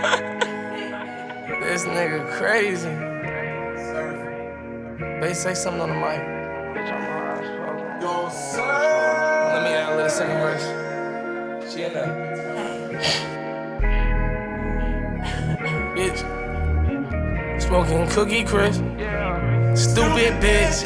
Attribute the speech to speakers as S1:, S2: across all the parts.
S1: This nigga crazy. They say something on the mic. Bitch, I'm high as fuck. Yo, sir. Let me add a little second verse. She in there. Bitch. Smoking cookie crisp. Stupid bitch.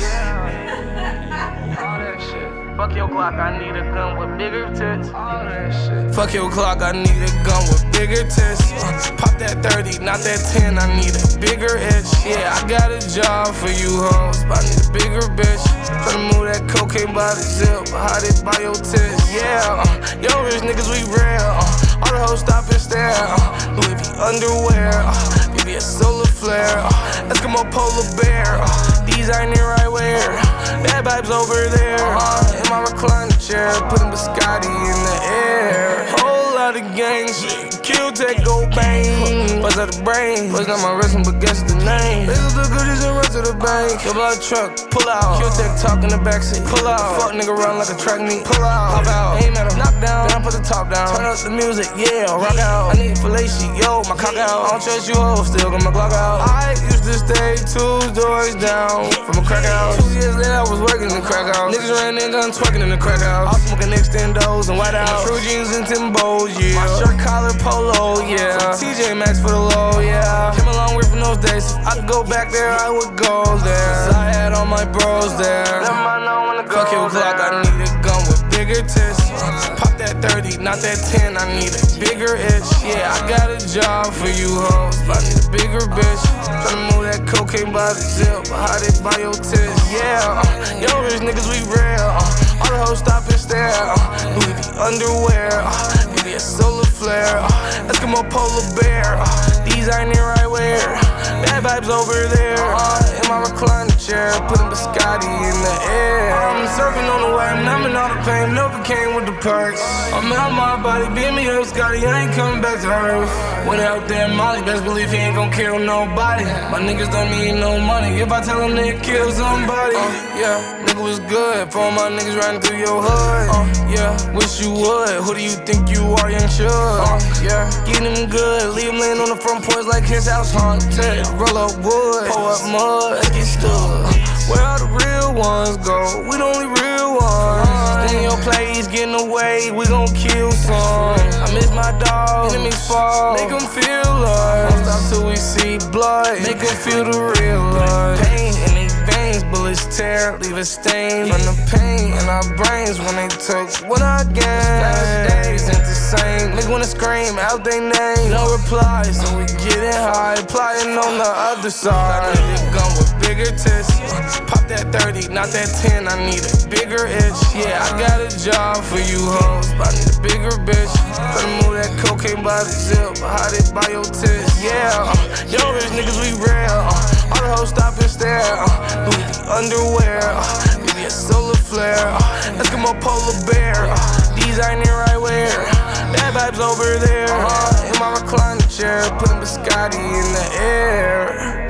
S1: All that shit. Fuck your clock, I need a gun with bigger tits. All that shit. Fuck your clock, I need a gun with bigger tits. Pop that 30, not that 10, I need a bigger itch. Yeah, I got a job for you hoes, but I need a bigger bitch. Tryna move that cocaine by the zip, how they buy your tits. Yeah, yo rich niggas, we real. All the hoes stop and stare. Louis V underwear, maybe a solar flare. Eskimo polar bear, these ain't right where. Bad vibes over there. In my recliner chair, putting biscotti in the air. Whole lot of gang shit. Kill, take, go bang. Buzz out the brain. Buzz down my wrist, but guess the name. Bitches the goodies and run to the bank. Your blood truck, pull out. Kill, take, talk in the backseat. Pull out. Fuck nigga run like a track meet. Pull out. Hop out. Aim at him. Knock down. Then I put the top down. Turn up the music, yeah, rock out. I need fellatio, yo, my cock out. I don't trust you hoes, still got my Glock out. I used to stay 2 doors down from a crack house. 2 years later, I was working in the crack house. Niggas ran in guns twerking in the crack house. I was smoking extendos and white out. True jeans and Timbos, yeah. My shirt collar polo, yeah. TJ Maxx for the low, yeah. Came a long way from those days. If I could go back there, I would go there. Cause I had all my bros there. Let my know when to go. Fuck your clock, I need a gun with bigger tits. Pop that 30, not that 10, I need a bigger itch. Yeah, I got a job for you hoes, but I need a bigger bitch. Tryna move that cocaine by the zip, how they buy your tits. Yeah, yo rich niggas, we real. All the hoes stop and stare. Louis V underwear, maybe a solar flare. Eskimo polar bear, these ain't right where. Bad vibes over there. In my recliner chair, putting biscotti in the air. I'm surfing on the wave, numbing all the pain. Never came with the perks. I'm out my body, beat me up, Scotty. I ain't coming back to earth. Went out there, Molly, best believe he ain't gon' kill nobody. My niggas don't need no money. If I tell them they kill somebody, yeah, nigga was good. For all my niggas riding through your hood. Yeah, wish you would. Who do you think you are, young Chud? Yeah, get him good. Leave him laying on the front porch like his house haunted. Roll up wood, pour up mud, and get stood. Where all the real ones go? We the only real ones. Stay in your place, getting away, we gon' kill some. I miss my dog, enemies fall. Make them feel us. Won't stop till we see blood. Make them feel the real love. Pain in their veins, bullets tear, leave a stain from the pain in our brains when they took what I gained. Days ain't the same. Niggas wanna scream out they name. No reply, so we getting high, plotting on the other side. I need a gun with bigger tits. Pop that 30, not that 10, I need a bigger itch. Yeah, I got a job for you hoes, but I need a bigger bitch. Tryna move that cocaine by the zip, how they buy your tits. Yeah, yo rich niggas, we real. All the hoes stop and stare. Louis V underwear, maybe a solar flare. Eskimo polar bear, these ain't right where. Bad vibes over there. In my recliner chair, putting biscotti in the air.